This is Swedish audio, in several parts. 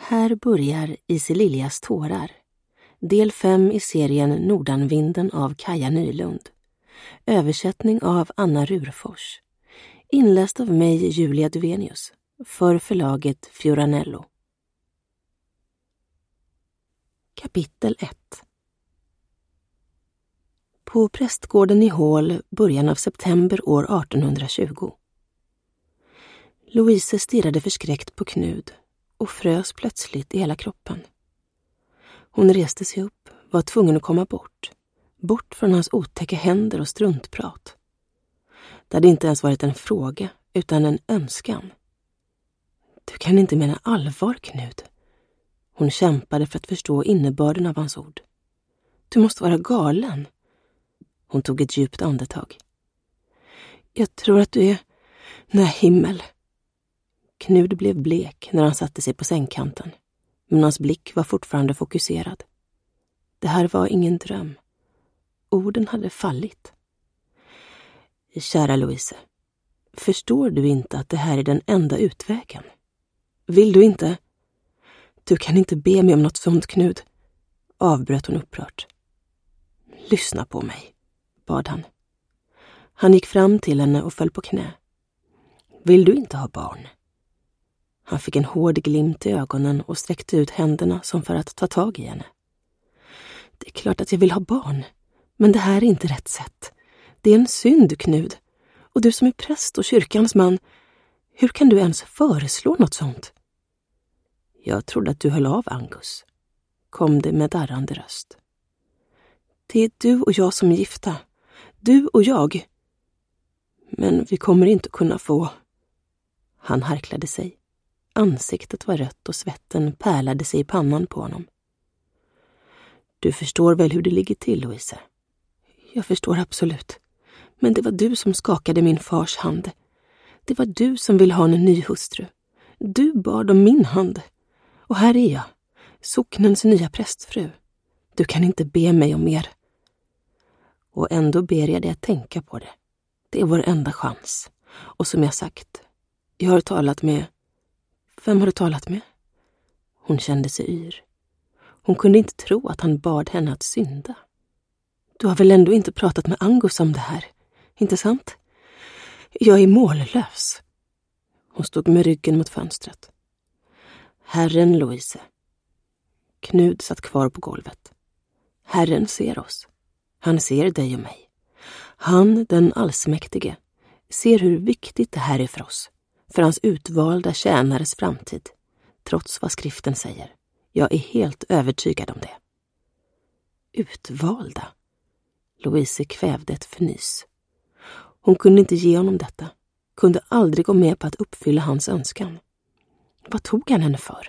Här börjar Isi Liljas tårar. Del 5 i serien Nordanvinden av Kaja Nylund. Översättning av Anna Rurfors. Inläst av mig, Julia Duvenius. För förlaget Fioranello. Kapitel 1. På prästgården i Hål, början av september år 1820. Louise stirrade förskräckt på Knud och frös plötsligt i hela kroppen. Hon reste sig upp, var tvungen att komma bort från hans otäcka händer och struntprat. Det hade inte ens varit en fråga, utan en önskan. Du kan inte mena allvar, Knud. Hon kämpade för att förstå innebörden av hans ord. Du måste vara galen. Hon tog ett djupt andetag. Jag tror att du är... Nej, himmel. Knud blev blek när han satte sig på sängkanten, men hans blick var fortfarande fokuserad. Det här var ingen dröm. Orden hade fallit. Kära Louise, förstår du inte att det här är den enda utvägen? Vill du inte? Du kan inte be mig om något sånt, Knud, avbröt hon upprört. Lyssna på mig, bad han. Han gick fram till henne och föll på knä. Vill du inte ha barn? Han fick en hård glimt i ögonen och sträckte ut händerna som för att ta tag i henne. Det är klart att jag vill ha barn, men det här är inte rätt sätt. Det är en synd, Knud. Och du som är präst och kyrkans man, hur kan du ens föreslå något sånt? Jag trodde att du höll av Angus, kom det med darrande röst. Det är du och jag som är gifta. Du och jag. Men vi kommer inte kunna få... Han harklade sig. Ansiktet var rött och svetten pärlade sig i pannan på honom. Du förstår väl hur det ligger till, Louise? Jag förstår absolut. Men det var du som skakade min fars hand. Det var du som ville ha en ny hustru. Du bad om min hand. Och här är jag, socknens nya prästfru. Du kan inte be mig om mer. Och ändå ber jag dig att tänka på det. Det är vår enda chans. Och som jag sagt, jag har talat med... Vem har du talat med? Hon kände sig yr. Hon kunde inte tro att han bad henne att synda. Du har väl ändå inte pratat med Angus om det här, inte sant? Jag är mållös. Hon stod med ryggen mot fönstret. Herren, Louise. Knud satt kvar på golvet. Herren ser oss. Han ser dig och mig. Han, den allsmäktige, ser hur viktigt det här är för oss. För hans utvalda tjänares framtid. Trots vad skriften säger. Jag är helt övertygad om det. Utvalda? Louise kvävde ett fnys. Hon kunde inte ge honom detta. Kunde aldrig gå med på att uppfylla hans önskan. Vad tog han henne för?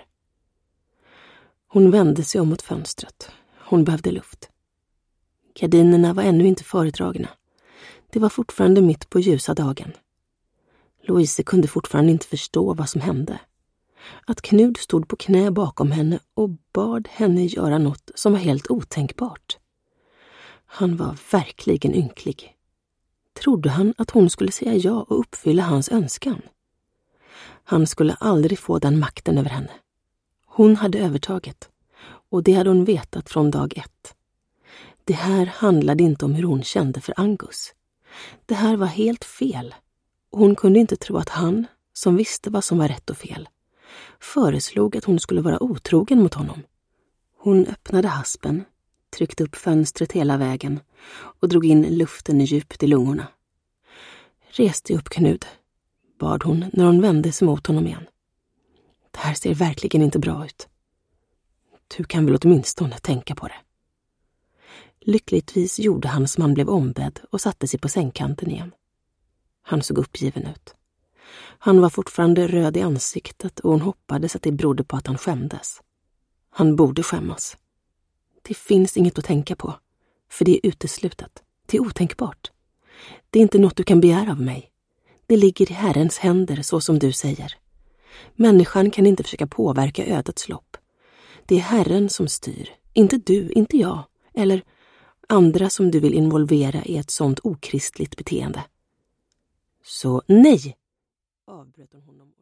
Hon vände sig om mot fönstret. Hon behövde luft. Gardinerna var ännu inte föredragna. Det var fortfarande mitt på ljusa dagen. Louise kunde fortfarande inte förstå vad som hände. Att Knud stod på knä bakom henne och bad henne göra något som var helt otänkbart. Han var verkligen ynklig. Trodde han att hon skulle säga ja och uppfylla hans önskan? Han skulle aldrig få den makten över henne. Hon hade övertaget, och det hade hon vetat från dag 1. Det här handlade inte om hur hon kände för Angus. Det här var helt fel, och hon kunde inte tro att han, som visste vad som var rätt och fel, föreslog att hon skulle vara otrogen mot honom. Hon öppnade haspen, tryckte upp fönstret hela vägen och drog in luften djupt i lungorna. Res dig upp, Knud, bad hon när hon vände sig mot honom igen. Det här ser verkligen inte bra ut. Du kan väl åtminstone tänka på det. Lyckligtvis gjorde han som han blev ombedd och satte sig på sängkanten igen. Han såg uppgiven ut. Han var fortfarande röd i ansiktet och hon hoppades att det berodde på att han skämdes. Han borde skämmas. Det finns inget att tänka på, för det är uteslutet. Det är otänkbart. Det är inte något du kan begära av mig. Det ligger i Herrens händer så som du säger. Människan kan inte försöka påverka ödets lopp. Det är Herren som styr, inte du, inte jag, eller andra som du vill involvera i ett sånt okristligt beteende. Så nej, avbröt hon honom.